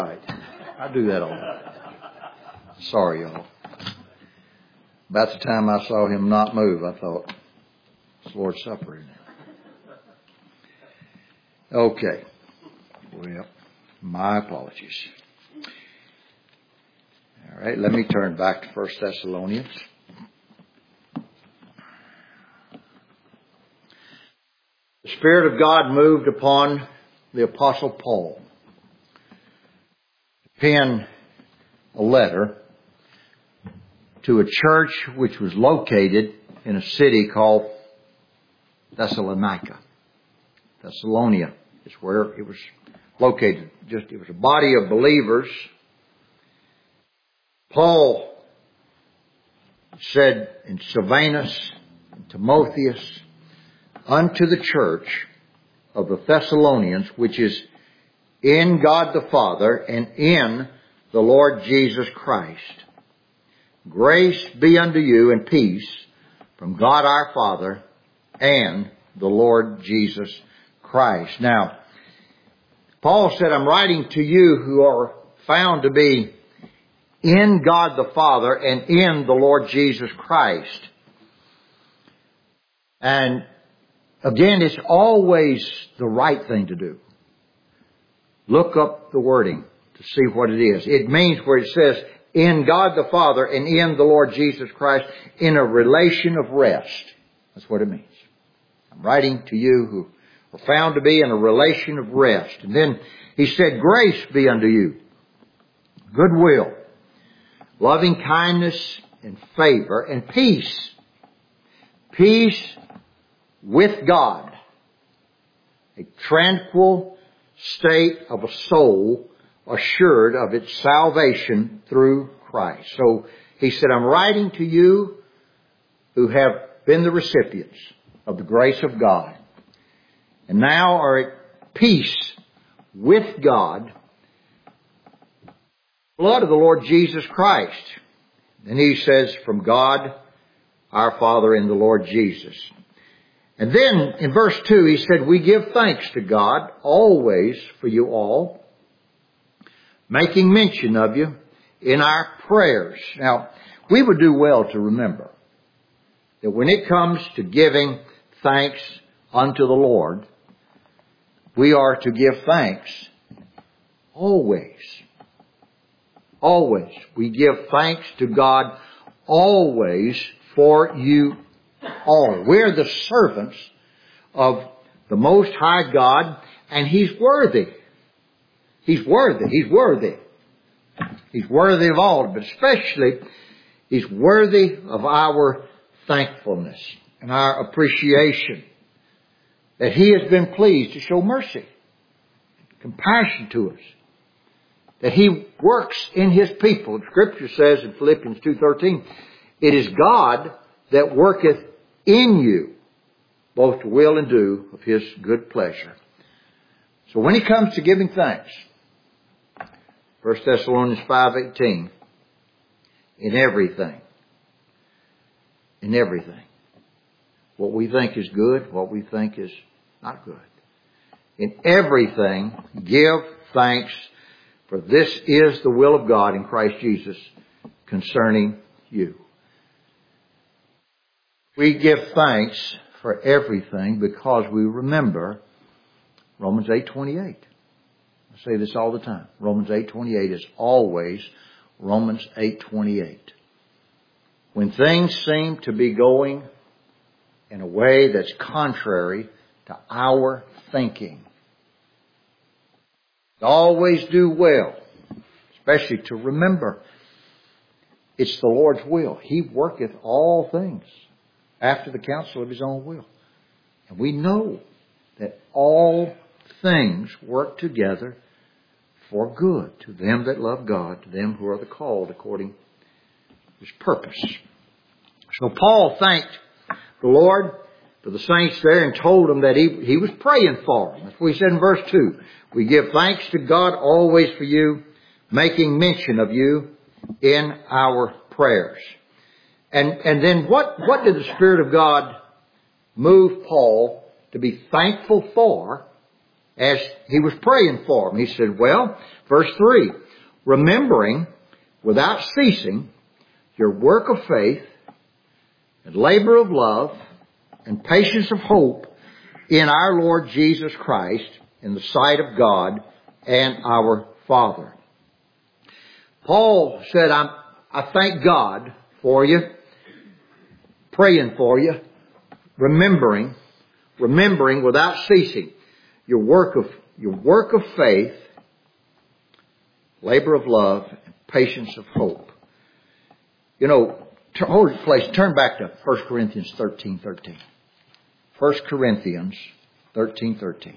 Right. I do that all the time. Sorry, y'all. About the time I saw him not move, I thought, it's Lord's Supper, isn't it? Okay. Well, my apologies. All right, let me turn back to 1 Thessalonians. The Spirit of God moved upon the Apostle Paul to pen a letter to a church which was located in a city called Thessalonica. Thessalonia is where it was located. It was a body of believers. Paul said in Silvanus and Timotheus unto the church of the Thessalonians, which is in God the Father and in the Lord Jesus Christ. Grace be unto you and peace from God our Father and the Lord Jesus Christ. Now, Paul said, I'm writing to you who are found to be in God the Father and in the Lord Jesus Christ. And again, it's always the right thing to do. Look up the wording to see what it is. It means where it says, in God the Father and in the Lord Jesus Christ, in a relation of rest. That's what it means. I'm writing to you who are found to be in a relation of rest. And then he said, grace be unto you, goodwill, loving kindness and favor and peace. Peace with God. A tranquil state of a soul assured of its salvation through Christ. So he said, I'm writing to you who have been the recipients of the grace of God and now are at peace with God, blood of the Lord Jesus Christ. And he says, from God our Father and the Lord Jesus. And then in verse 2 he said, we give thanks to God always for you all, making mention of you in our prayers. Now, we would do well to remember that when it comes to giving thanks unto the Lord, we are to give thanks always. Always. We give thanks to God always for you all. We're the servants of the Most High God, and He's worthy. He's worthy. He's worthy. He's worthy of all, but especially He's worthy of our thankfulness and our appreciation that He has been pleased to show mercy, compassion to us, that He works in His people. Scripture says in Philippians 2:13, it is God that worketh in you both to will and do of His good pleasure. So when it comes to giving thanks, 1 Thessalonians 5:18, in everything, what we think is good, what we think is not good, in everything give thanks, for this is the will of God in Christ Jesus concerning you. We give thanks for everything because we remember Romans 8:28. I say this all the time. Romans 8:28 is always Romans 8:28. When things seem to be going in a way that's contrary to our thinking, always do well, especially to remember it's the Lord's will. He worketh all things after the counsel of His own will. And we know that all things work together for good to them that love God, to them who are the called according to His purpose. So Paul thanked the Lord for the saints there and told them that he was praying for them. That's what he said in verse 2. We give thanks to God always for you, making mention of you in our prayers. And then what did the Spirit of God move Paul to be thankful for as he was praying for them. He said, well, verse 3, remembering without ceasing your work of faith and labor of love and patience of hope in our Lord Jesus Christ in the sight of God and our Father. Paul said, I thank God for you, praying for you, remembering without ceasing your work of faith, labor of love, and patience of hope. You know, hold it, place. Turn back to 1 Corinthians 13:13. 1 Corinthians 13:13.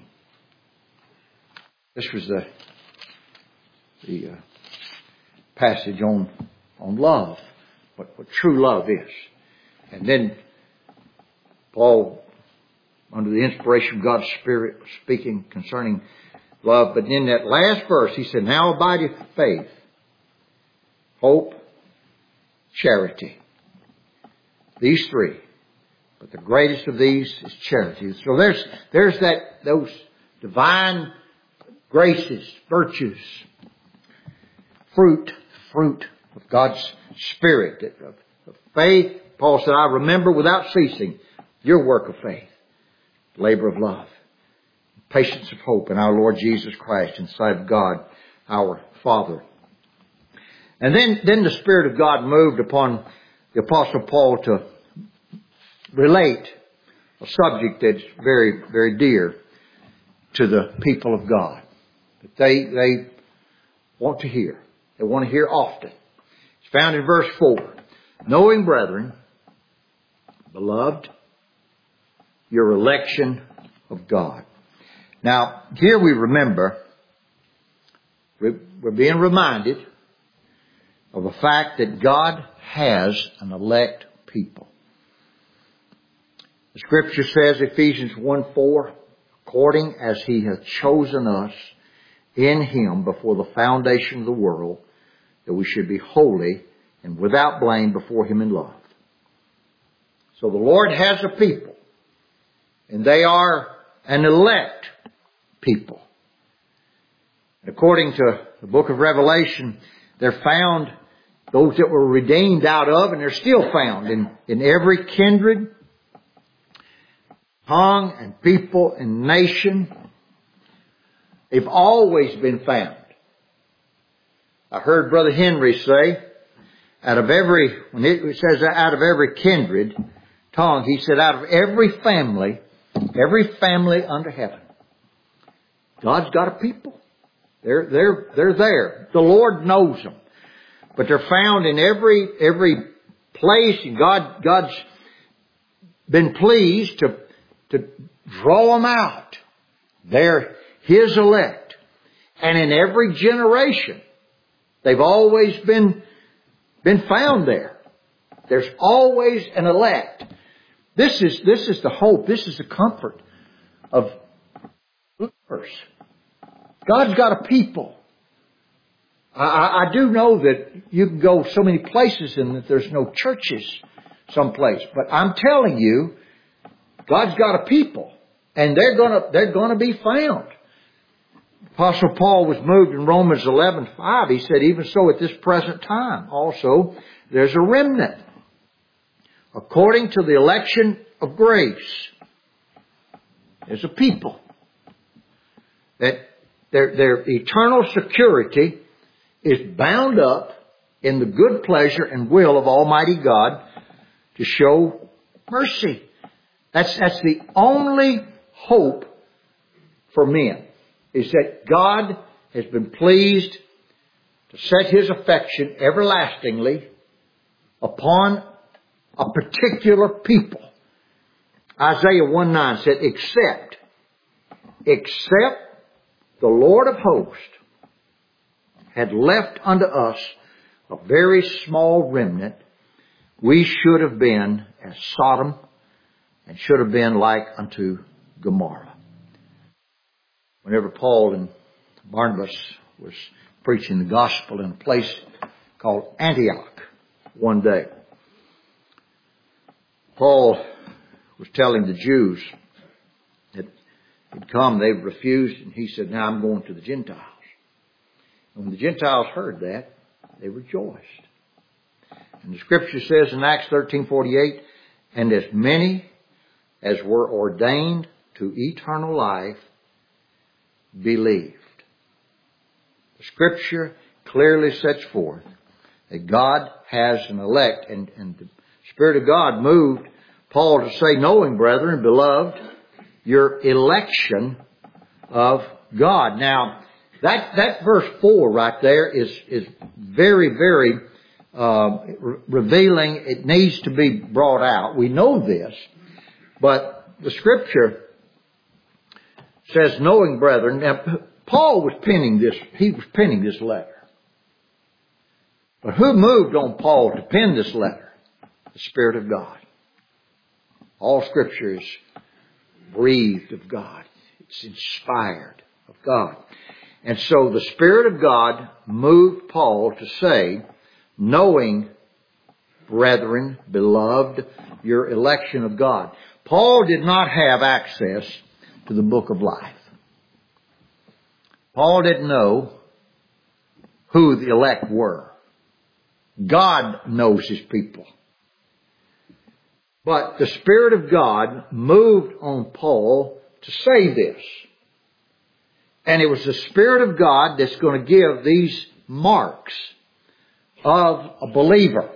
This was the passage on love, what true love is. And then Paul, under the inspiration of God's Spirit, was speaking concerning love. But in that last verse, he said, now abideth faith, hope, charity. These three. But the greatest of these is charity. So there's those divine graces, virtues, fruit of God's Spirit, of faith. Paul said, I remember without ceasing your work of faith, labor of love, patience of hope in our Lord Jesus Christ in sight of God, our Father. And then the Spirit of God moved upon the Apostle Paul to relate a subject that's very, very dear to the people of God, that they want to hear. They want to hear often. It's found in verse 4. Knowing, brethren, beloved, your election of God. Now, here we remember, we're being reminded of the fact that God has an elect people. The Scripture says, Ephesians 1:4, according as He hath chosen us in Him before the foundation of the world, that we should be holy and without blame before Him in love. So the Lord has a people, and they are an elect people. According to the book of Revelation, they're found, those that were redeemed out of, and they're still found in every kindred, tongue, and people, and nation. They've always been found. I heard Brother Henry say, when it says out of every kindred, tongue, he said out of every family under heaven, God's got a people. They're there. The Lord knows them. But they're found in every place, and God's been pleased to draw them out. They're His elect. And in every generation, they've always been found there. There's always an elect. This is the hope. This is the comfort of believers. God's got a people. I do know that you can go so many places and that there's no churches someplace. But I'm telling you, God's got a people. And they're gonna be found. Apostle Paul was moved in Romans 11:5. He said, even so at this present time also there's a remnant, according to the election of grace. There's a people that their eternal security is bound up in the good pleasure and will of Almighty God to show mercy. That's the only hope for men, is that God has been pleased to set His affection everlastingly upon a particular people. Isaiah 1:9 said, except the Lord of hosts had left unto us a very small remnant, we should have been as Sodom and should have been like unto Gomorrah. Whenever Paul and Barnabas was preaching the gospel in a place called Antioch one day, Paul was telling the Jews that He'd come, they refused, and he said, now I'm going to the Gentiles. And when the Gentiles heard that, they rejoiced. And the Scripture says in Acts 13:48, and as many as were ordained to eternal life believed. The Scripture clearly sets forth that God has an elect, and the Spirit of God moved Paul to say, knowing, brethren, beloved, your election of God. Now, that verse 4 right there is very, very revealing. It needs to be brought out. We know this, but the Scripture says, knowing, brethren. Now, Paul was penning this. He was penning this letter. But who moved on Paul to pen this letter? The Spirit of God. All Scripture is breathed of God. It's inspired of God. And so the Spirit of God moved Paul to say, knowing, brethren, beloved, your election of God. Paul did not have access to the book of life. Paul didn't know who the elect were. God knows His people. But the Spirit of God moved on Paul to say this. And it was the Spirit of God that's going to give these marks of a believer.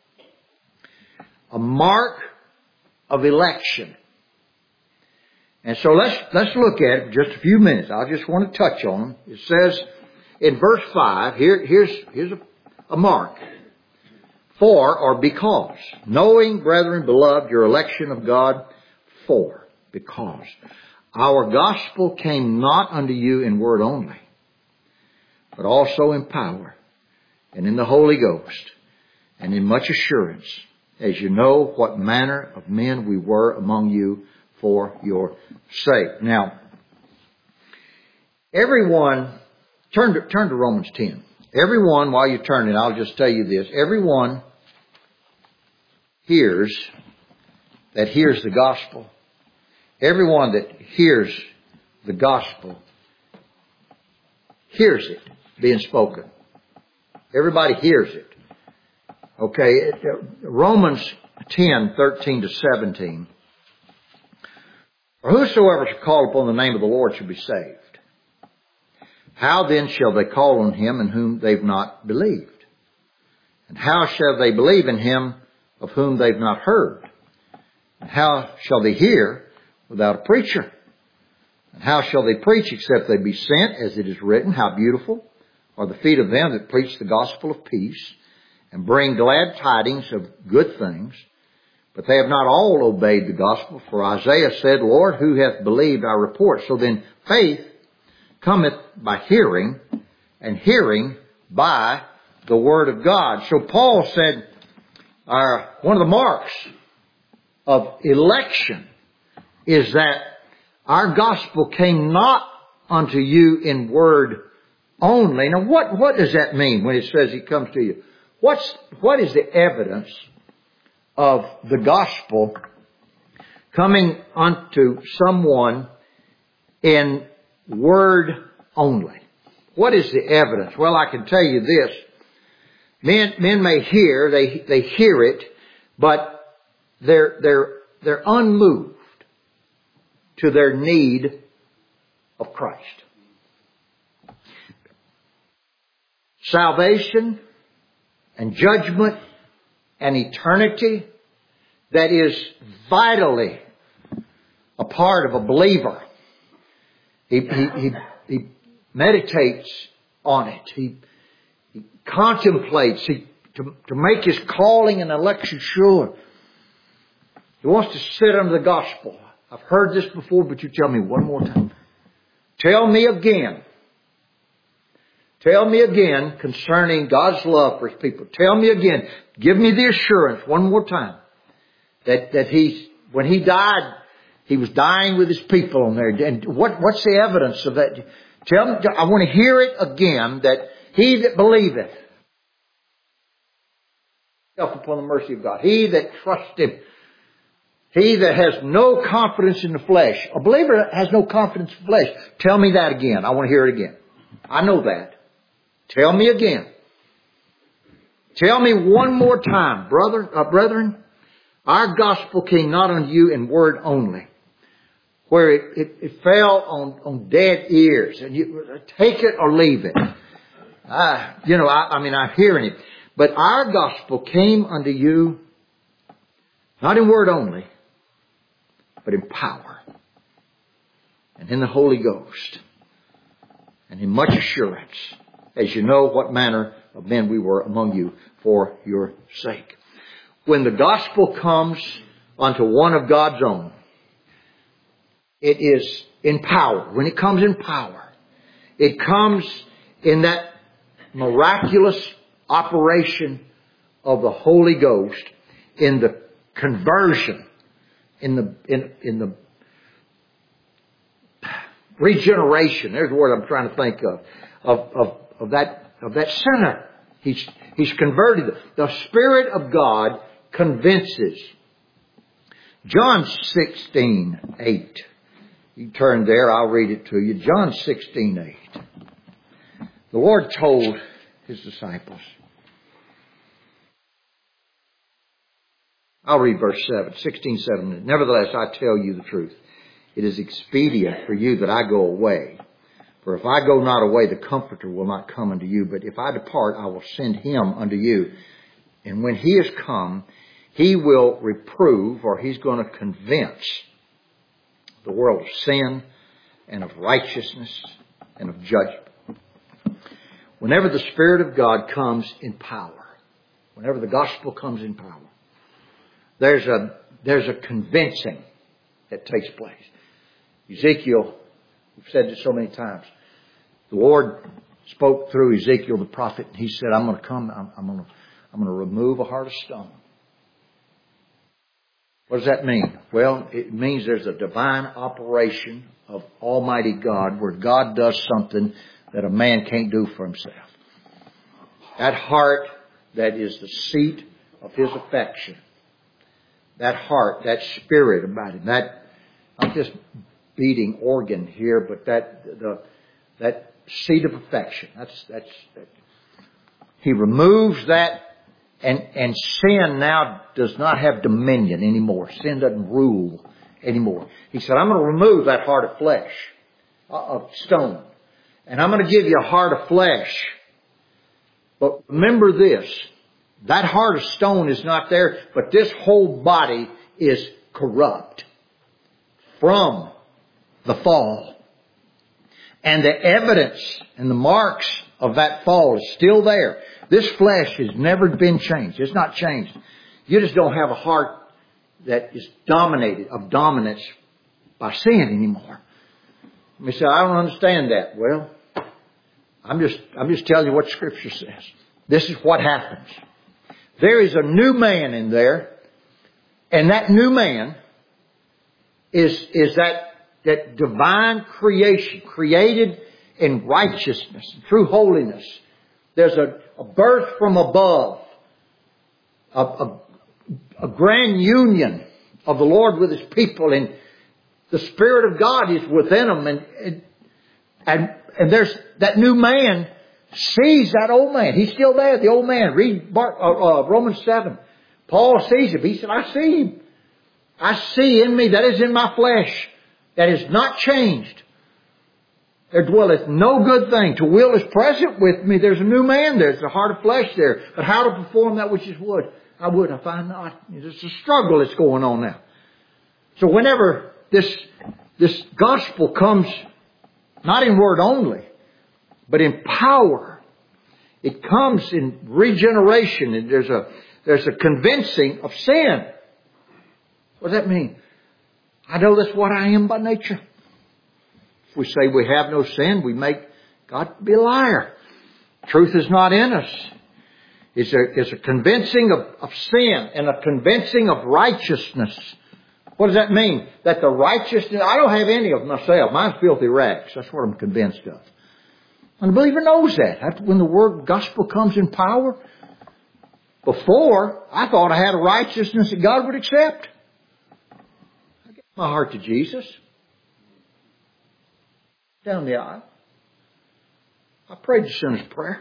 A mark of election. And so let's look at it for just a few minutes. I just want to touch on them. It says in verse 5, here's a mark. For or because, knowing, brethren, beloved, your election of God, for, because. Our gospel came not unto you in word only, but also in power, and in the Holy Ghost, and in much assurance, as you know what manner of men we were among you for your sake. Now, everyone, turn to Romans 10. Everyone, while you're turning, I'll just tell you this. Everyone hears the gospel. Everyone that hears the gospel hears it being spoken. Everybody hears it. Okay, Romans 10:13-17. For whosoever shall call upon the name of the Lord shall be saved. How then shall they call on Him in whom they've not believed? And how shall they believe in Him of whom they've not heard? And how shall they hear without a preacher? And how shall they preach except they be sent, as it is written, how beautiful are the feet of them that preach the gospel of peace and bring glad tidings of good things. But they have not all obeyed the gospel. For Isaiah said, Lord, who hath believed our report? So then faith cometh by hearing, and hearing by the word of God. So Paul said, one of the marks of election is that our gospel came not unto you in word only. Now what does that mean when it says He comes to you? What is the evidence of the gospel coming unto someone in word only? What is the evidence? Well, I can tell you this. Men may hear, they hear it, but they're unmoved to their need of Christ. Salvation and judgment and eternity, that is vitally a part of a believer. He meditates on it. He contemplates to make his calling and election sure. He wants to sit under the gospel. I've heard this before, but you tell me one more time. Tell me again. Tell me again concerning God's love for His people. Tell me again. Give me the assurance one more time that when He died, He was dying with His people on there. And what's the evidence of that? Tell me. I want to hear it again, that he that believeth upon the mercy of God, he that trusts Him He that has no confidence in the flesh. A believer has no confidence in the flesh. Tell me that again. I want to hear it again. I know that. Tell me again. Tell me one more time, brethren. Our gospel came not unto you in word only, where it fell on dead ears, and you take it or leave it. I'm hearing it. But our gospel came unto you not in word only, but in power and in the Holy Ghost and in much assurance, as you know what manner of men we were among you for your sake. When the gospel comes unto one of God's own, it is in power. When it comes in power, it comes in that miraculous operation of the Holy Ghost in the conversion, in the regeneration. There's the word I'm trying to think of that sinner. He's converted. The Spirit of God convinces. John 16:8. You turn there, I'll read it to you. John 16:8. The Lord told His disciples. I'll read verse 7, 16:7. Nevertheless, I tell you the truth. It is expedient for you that I go away. For if I go not away, the Comforter will not come unto you. But if I depart, I will send Him unto you. And when He is come, He will reprove, or He's going to convince the world of sin and of righteousness and of judgment. Whenever the Spirit of God comes in power, whenever the gospel comes in power, there's a convincing that takes place. Ezekiel, we've said this so many times, the Lord spoke through Ezekiel the prophet, and He said, I'm going to come, I'm going to remove a heart of stone. What does that mean? Well, it means there's a divine operation of Almighty God where God does something that a man can't do for himself. That heart that is the seat of His affection, that heart, that spirit about Him, that not just beating organ here, but that seat of affection. That's He removes that. And sin now does not have dominion anymore. Sin doesn't rule anymore. He said, I'm going to remove that heart of flesh, of stone. And I'm going to give you a heart of flesh. But remember this, that heart of stone is not there, but this whole body is corrupt from the fall. And the evidence and the marks of that fall is still there. This flesh has never been changed. It's not changed. You just don't have a heart that is dominated, of dominance by sin anymore. You say, I don't understand that. Well, I'm just telling you what Scripture says. This is what happens. There is a new man in there, and that new man is that divine creation, created in righteousness, through holiness. There's a birth from above, a grand union of the Lord with His people, and the Spirit of God is within them, and there's that new man sees that old man. He's still there, the old man. Read Romans 7. Paul sees him. He said, I see him. I see in me, that is in my flesh, that is not changed. There dwelleth no good thing. To will is present with me. There's a new man there. There's a heart of flesh there. But how to perform that which is wood? I find not. It's a struggle that's going on now. So whenever this gospel comes, not in word only, but in power, it comes in regeneration, and there's a convincing of sin. What does that mean? I know that's what I am by nature. If we say we have no sin, we make God be a liar. Truth is not in us. It's a convincing of sin and a convincing of righteousness. What does that mean? That the righteousness, I don't have any of myself. Mine's filthy rags. That's what I'm convinced of. And the believer knows that. When the word gospel comes in power, before, I thought I had a righteousness that God would accept. my heart to Jesus. Down the aisle. I prayed the sinner's prayer.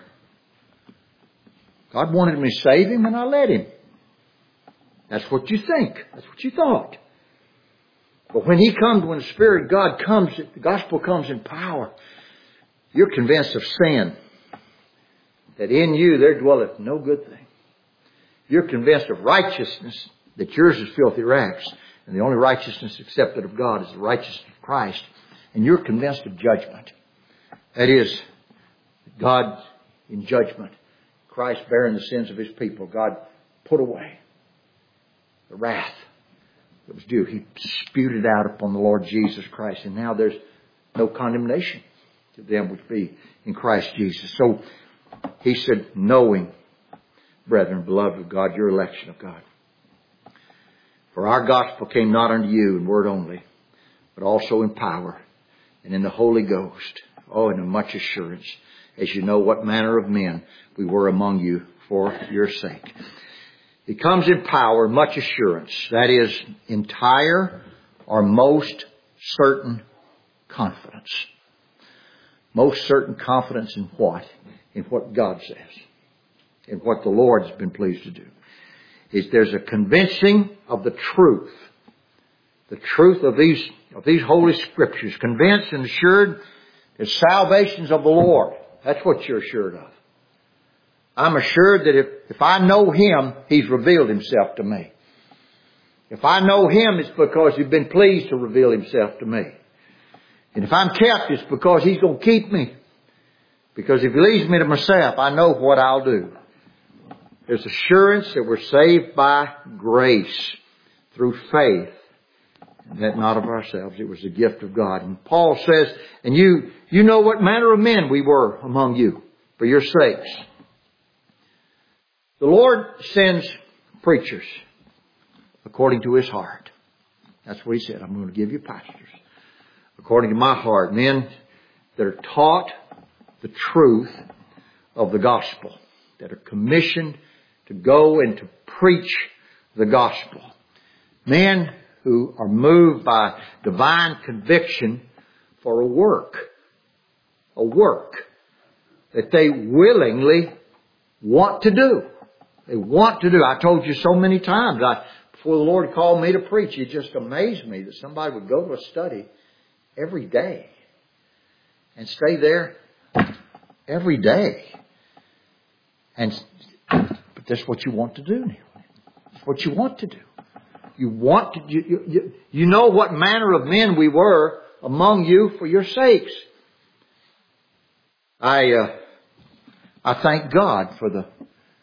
God wanted me to save him, and I let him. That's what you think. That's what you thought. But when He comes, when the Spirit of God comes, the gospel comes in power, you're convinced of sin. That in you there dwelleth no good thing. You're convinced of righteousness, that yours is filthy rags. And the only righteousness accepted of God is the righteousness of Christ. And you're convinced of judgment. That is, God in judgment. Christ bearing the sins of His people. God put away the wrath that was due. He spewed it out upon the Lord Jesus Christ. And now there's no condemnation to them which be in Christ Jesus. So He said, knowing, brethren, beloved of God, your election of God. For our gospel came not unto you in word only, but also in power and in the Holy Ghost. Oh, and in much assurance, as you know what manner of men we were among you for your sake. It comes in power, much assurance. That is, entire or most certain confidence. Most certain confidence in what? In what God says. In what the Lord has been pleased to do. There's a convincing of the truth. The truth of these Holy Scriptures. Convinced and assured that salvation's of the Lord. That's what you're assured of. I'm assured that if I know Him, He's revealed Himself to me. If I know Him, it's because He's been pleased to reveal Himself to me. And if I'm kept, it's because He's going to keep me. Because if He leaves me to myself, I know what I'll do. There's assurance that we're saved by grace through faith. And that not of ourselves. It was the gift of God. And Paul says, and you know what manner of men we were among you for your sakes. The Lord sends preachers according to His heart. That's what He said. I'm going to give you pastors. According to my heart. Men that are taught the truth of the gospel. That are commissioned to go and to preach the gospel. Men who are moved by divine conviction for a work. A work that they willingly want to do. They want to do. I told you so many times. Before the Lord called me to preach, it just amazed me that somebody would go to a study every day and stay there every day. But that's what you want to do, Neil. That's what you want to do. You want to. You know what manner of men we were among you for your sakes. I thank God for the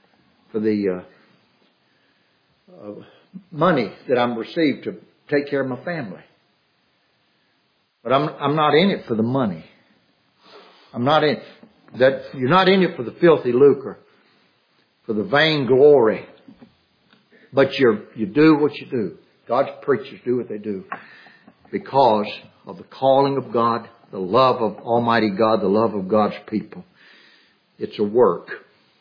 money that I'm received to take care of my family. But I'm not in it for the money. I'm not in that. You're not in it for the filthy lucre, for the vain glory. But you do what you do. God's preachers do what they do because of the calling of God, the love of Almighty God, the love of God's people. It's a work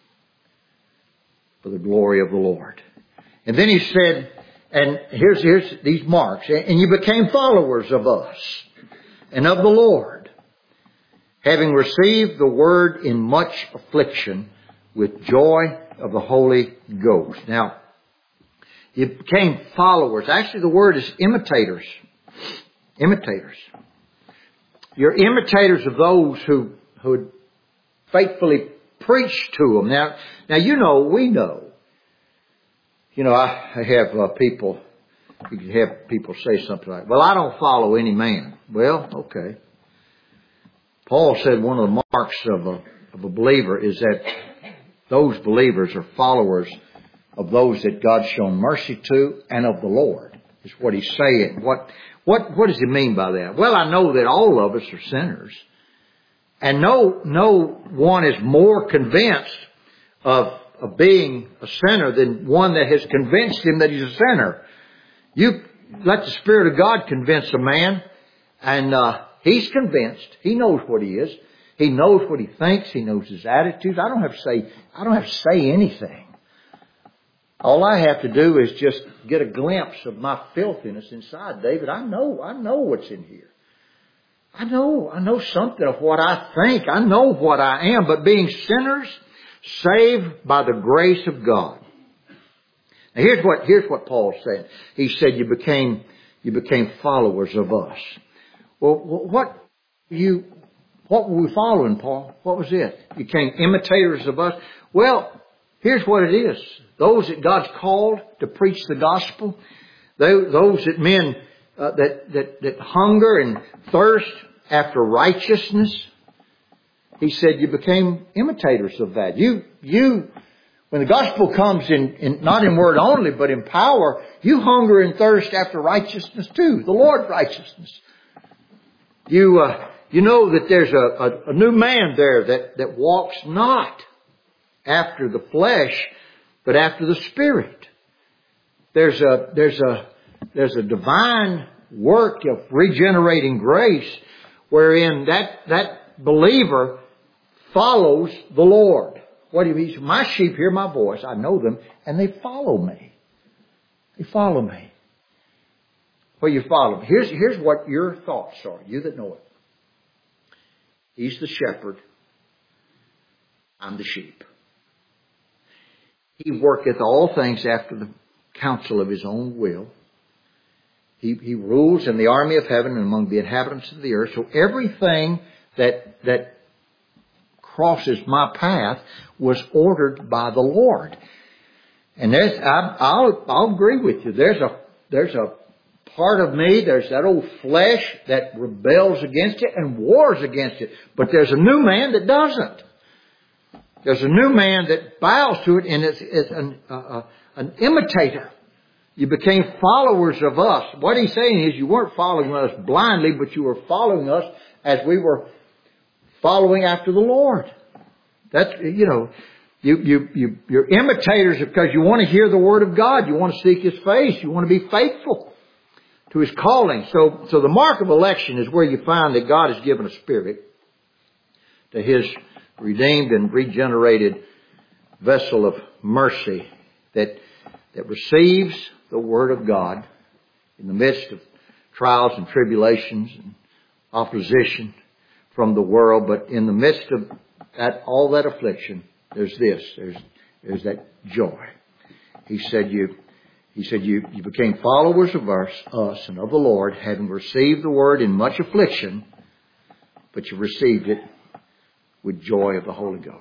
for the glory of the Lord. And then He said, and here's these marks, and you became followers of us and of the Lord, having received the word in much affliction with joy of the Holy Ghost. Now, you became followers. Actually, the word is imitators. Imitators. You're imitators of those who faithfully preach to them. Now, we know. I have people, you can have people say something like, well, I don't follow any man. Well, okay. Paul said one of the marks of a believer is that those believers are followers of those that God's shown mercy to and of the Lord, is what he's saying. What does he mean by that? Well, I know that all of us are sinners. And no one is more convinced of being a sinner than one that has convinced him that he's a sinner. You let the Spirit of God convince a man, and he's convinced. He knows what he is. He knows what he thinks. He knows his attitudes. I don't have to say anything. All I have to do is just get a glimpse of my filthiness inside, David. I know what's in here. I know something of what I think. I know what I am. But being sinners, saved by the grace of God. Now here's what Paul said. He said you became followers of us. Well, what were we following, Paul? What was it? You became imitators of us? Well, here's what it is. Those that God's called to preach the gospel, those that men that hunger and thirst after righteousness, he said you became imitators of that. You when the gospel comes in not in word only, but in power, you hunger and thirst after righteousness too, the Lord's righteousness. You know that there's a new man there that walks not after the flesh, but after the Spirit. There's a divine work of regenerating grace wherein that believer follows the Lord. What do you mean? My sheep hear my voice. I know them and they follow me. They follow me. Well, you follow me. Here's what your thoughts are. You that know it. He's the shepherd. I'm the sheep. He worketh all things after the counsel of his own will. He rules in the army of heaven and among the inhabitants of the earth. So everything that crosses my path was ordered by the Lord. And I'll agree with you. There's a part of me, there's that old flesh that rebels against it and wars against it. But there's a new man that doesn't. There's a new man that bows to it and is an imitator. You became followers of us. What he's saying is you weren't following us blindly, but you were following us as we were following after the Lord. That's, you're imitators because you want to hear the Word of God. You want to seek His face. You want to be faithful to His calling. So the mark of election is where you find that God has given a spirit to His redeemed and regenerated vessel of mercy that receives the Word of God in the midst of trials and tribulations and opposition from the world. But in the midst of all that affliction, there's that joy. He said you became followers of us and of the Lord, having received the Word in much affliction, but you received it with joy of the Holy Ghost.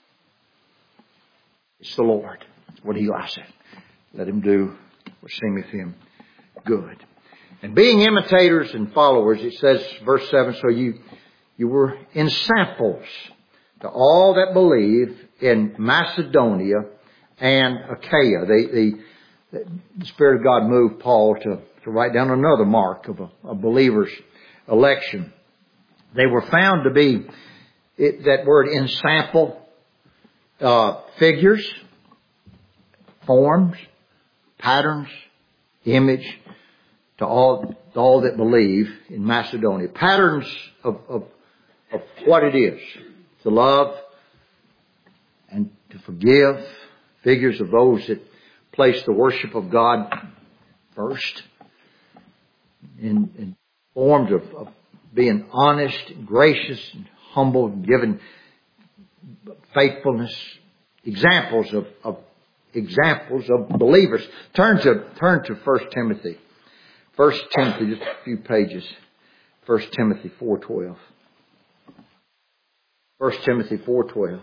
It's the Lord. That's what He likes. Let Him do what seemeth Him good. And being imitators and followers, it says, verse 7, so you were ensamples to all that believe in Macedonia and Achaia. The Spirit of God moved Paul to write down another mark of a believer's election. They were found to be, that word ensample, figures, forms, patterns, image, to all that believe in Macedonia. Patterns of what it is to love and to forgive. Figures of those that place the worship of God first. In forms of being honest, and gracious, and humble, and giving faithfulness. Examples of believers. Turn to 1 Timothy. 1 Timothy, just a few pages. 1 Timothy 4:12. 1 Timothy 4:12.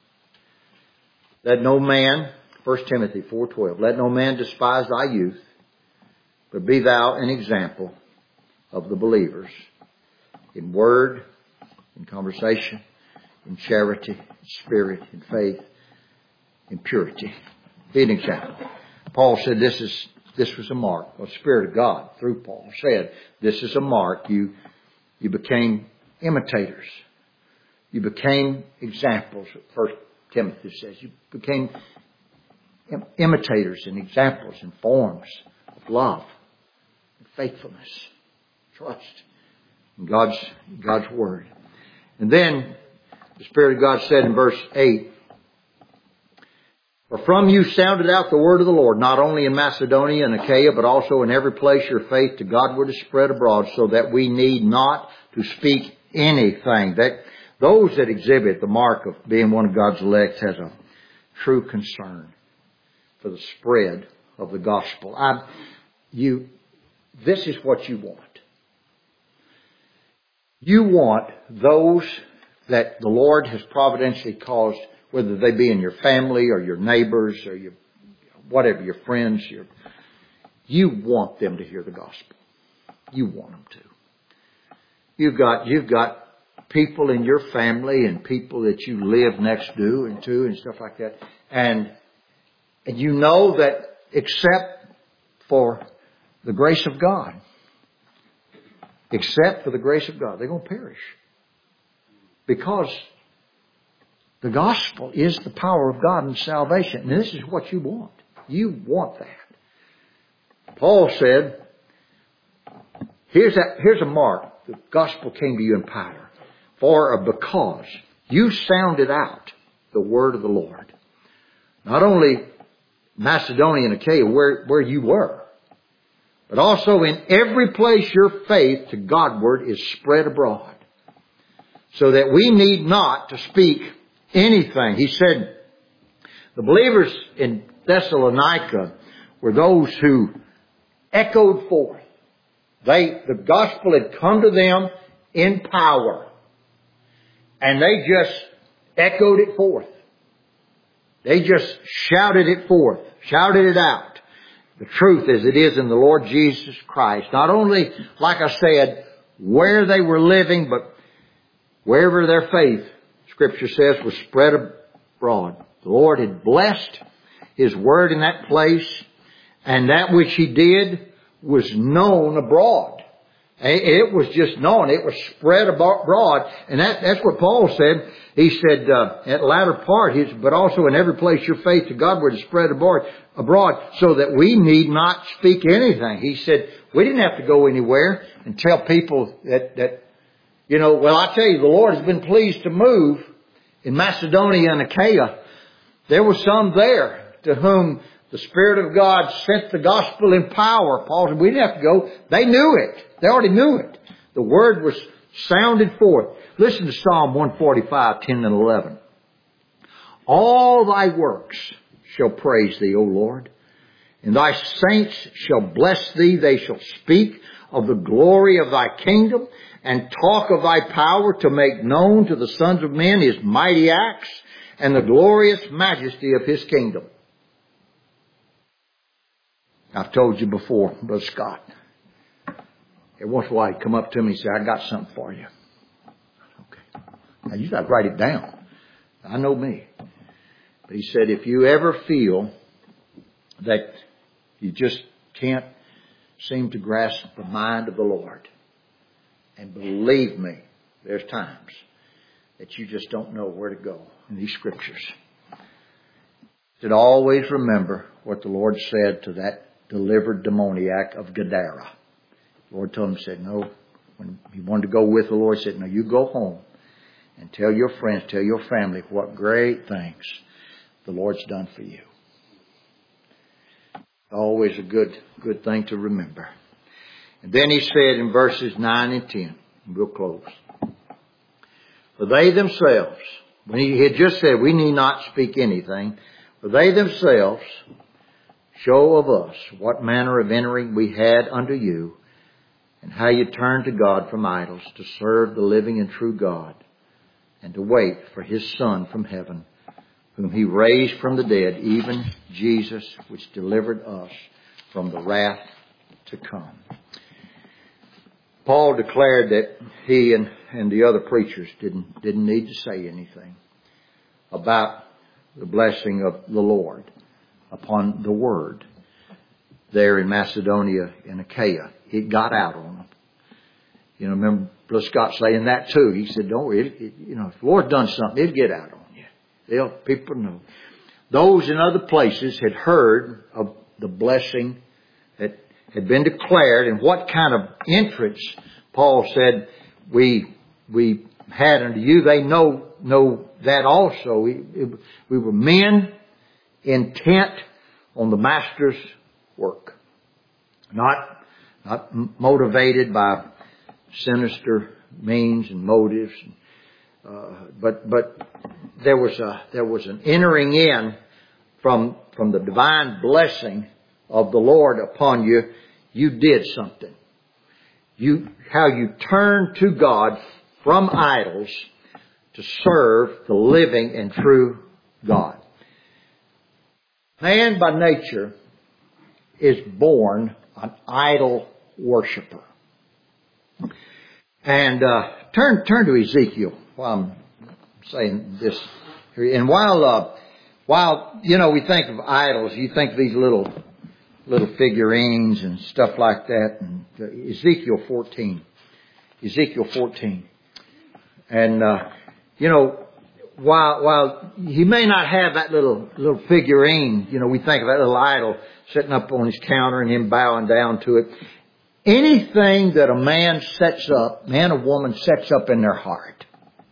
Let no man, 1 Timothy 4:12, let no man despise thy youth, but be thou an example of the believers in word, in conversation, in charity, in spirit, in faith, in purity. Be an example. Paul said this was a mark. The Spirit of God, through Paul, said this is a mark. You became imitators. You became examples. 1 Timothy says you became imitators and examples and forms of love, and faithfulness, trust in God's Word. And then the Spirit of God said in verse 8, For from you sounded out the word of the Lord, not only in Macedonia and Achaia, but also in every place your faith to Godward is spread abroad, so that we need not to speak anything. That those that exhibit the mark of being one of God's elect has a true concern for the spread of the gospel. This is what you want. You want those that the Lord has providentially caused, whether they be in your family or your neighbors or your whatever, your friends, you want them to hear the gospel. You want them to. You've got people in your family and people that you live next to and stuff like that. And you know that except for the grace of God, they're going to perish. Because the gospel is the power of God in salvation. And this is what you want. You want that. Paul said, here's a mark. The gospel came to you in power. Because you sounded out the word of the Lord. Not only Macedonia and Achaia, where you were, but also in every place your faith to Godward is spread abroad. So that we need not to speak anything. He said, the believers in Thessalonica were those who echoed forth. The gospel had come to them in power. And they just echoed it forth. They just shouted it forth, shouted it out. The truth as it is in the Lord Jesus Christ. Not only, like I said, where they were living, but wherever their faith, Scripture says, was spread abroad. The Lord had blessed His word in that place, and that which He did was known abroad. It was just known. It was spread abroad. And that's what Paul said. He said, at the latter part, but also in every place your faith to Godward is spread abroad, so that we need not speak anything. He said, we didn't have to go anywhere and tell people that well, I tell you, the Lord has been pleased to move in Macedonia and Achaia. There were some there to whom the Spirit of God sent the gospel in power. Paul said, we didn't have to go. They knew it. They already knew it. The word was sounded forth. Listen to Psalm 145, 10 and 11. All thy works shall praise thee, O Lord, and thy saints shall bless thee. They shall speak of the glory of thy kingdom and talk of thy power to make known to the sons of men His mighty acts and the glorious majesty of His kingdom. I've told you before, Brother Scott. Every once in a while he'd come up to me and say, I got something for you. Okay. Now you got to write it down. I know me. But he said, if you ever feel that you just can't seem to grasp the mind of the Lord, and believe me, there's times that you just don't know where to go in these scriptures. He said, always remember what the Lord said to that delivered demoniac of Gadara. The Lord told him, said, no, when he wanted to go with the Lord, he said, no, you go home and tell your friends, tell your family what great things the Lord's done for you. Always a good thing to remember. And then he said in verses 9 and 10, and we'll close. For they themselves, when he had just said we need not speak anything, for they themselves show of us what manner of entering we had unto you, and how you turned to God from idols to serve the living and true God, and to wait for His Son from heaven, whom He raised from the dead, even Jesus, which delivered us from the wrath to come. Paul declared that he and the other preachers didn't need to say anything about the blessing of the Lord upon the word there in Macedonia and Achaia. It got out on them. Remember Brother Scott saying that too. He said, don't worry, if the Lord's done something, it'll get out on you. People know. Those in other places had heard of the blessing that had been declared, and what kind of entrance Paul said we had unto you. They know that also. We were men intent on the Master's work. Not motivated by sinister means and motives, but there was an entering in from the divine blessing of the Lord upon you. You did something. How you turned to God from idols to serve the living and true God. Man by nature is born an idol worshiper. And turn to Ezekiel while I'm saying this. And while we think of idols, you think of these little figurines and stuff like that. And Ezekiel 14. And while he may not have that little figurine, we think of that little idol sitting up on his counter and him bowing down to it. Anything that a man or woman sets up in their heart,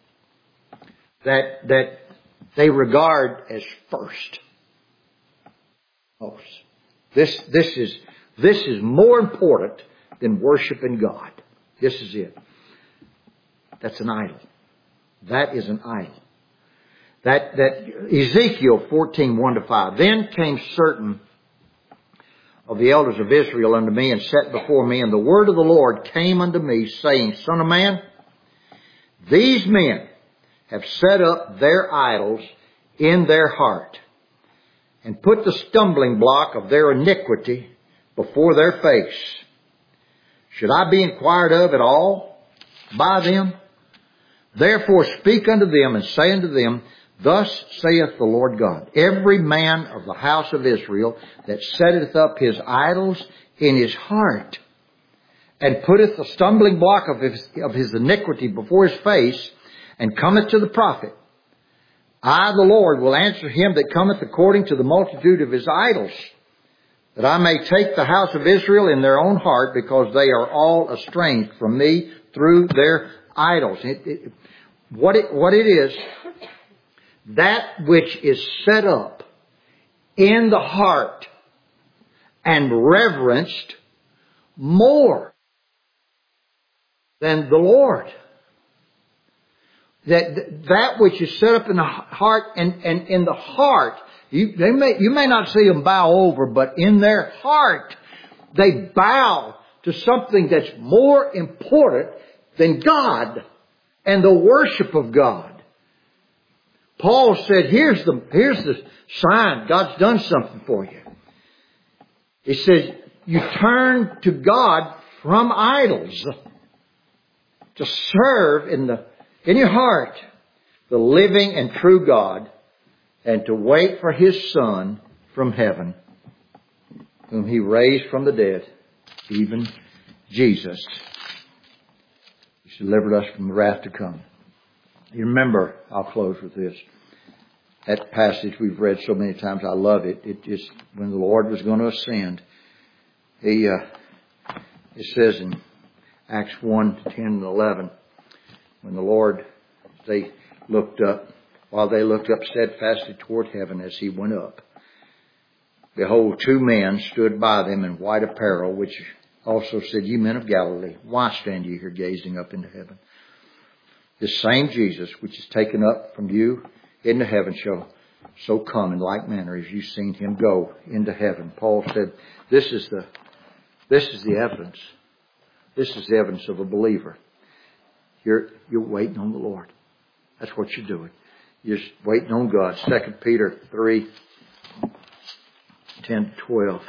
that they regard as first. Oh, this is more important than worshiping God. This is it. That's an idol. That is an idol. That Ezekiel 14:1-5. Then came certain of the elders of Israel unto me and sat before me, and the word of the Lord came unto me, saying, Son of man, these men have set up their idols in their heart, and put the stumbling block of their iniquity before their face. Should I be inquired of at all by them? Therefore speak unto them, and say unto them, Thus saith the Lord God, every man of the house of Israel that setteth up his idols in his heart, and putteth the stumbling block of his iniquity before his face, and cometh to the prophet, I, the Lord, will answer him that cometh according to the multitude of his idols, that I may take the house of Israel in their own heart, because they are all estranged from me through their idols. What it is, that which is set up in the heart and reverenced more than the Lord. That which is set up in the heart and in the heart, you may not see them bow over, but in their heart they bow to something that's more important than God and the worship of God. Paul said, here's the sign God's done something for you. He says, you turn to God from idols to serve in your heart the living and true God, and to wait for His Son from heaven, whom He raised from the dead, even Jesus. He delivered us from the wrath to come. You remember, I'll close with this. That passage we've read so many times, I love it. It just, when the Lord was going to ascend, it says in Acts 1:10 and 11, when the Lord, while they looked up steadfastly toward heaven as He went up, behold, two men stood by them in white apparel, which also said, Ye men of Galilee, why stand ye here gazing up into heaven? This same Jesus, which is taken up from you into heaven, shall so come in like manner as you've seen Him go into heaven. Paul said, this is the evidence. This is the evidence of a believer. You're waiting on the Lord. That's what you're doing. You're just waiting on God. 2 Peter 3:10-12.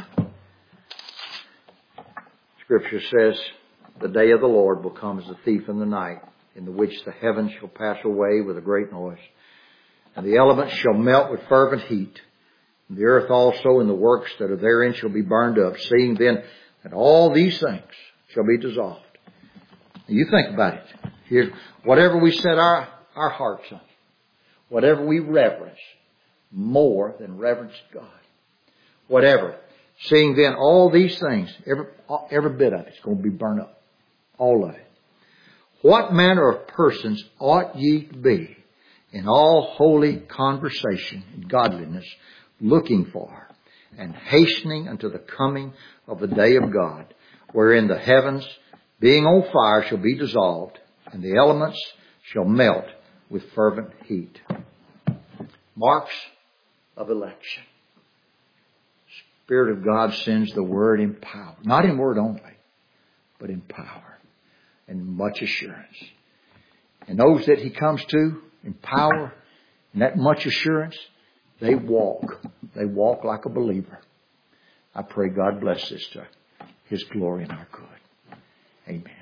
Scripture says, The day of the Lord will come as a thief in the night, in the which the heavens shall pass away with a great noise, and the elements shall melt with fervent heat, and the earth also and the works that are therein shall be burned up, seeing then that all these things shall be dissolved. You think about it. Here's whatever we set our hearts on, whatever we reverence, more than reverence God. Whatever. Seeing then all these things, every bit of it's going to be burned up. All of it. What manner of persons ought ye to be in all holy conversation and godliness, looking for and hastening unto the coming of the day of God, wherein the heavens, being on fire, shall be dissolved, and the elements shall melt with fervent heat. Marks of election. Spirit of God sends the word in power. Not in word only, but in power and much assurance. And those that He comes to in power and that much assurance, they walk. They walk like a believer. I pray God bless this to His glory and our good. Amen.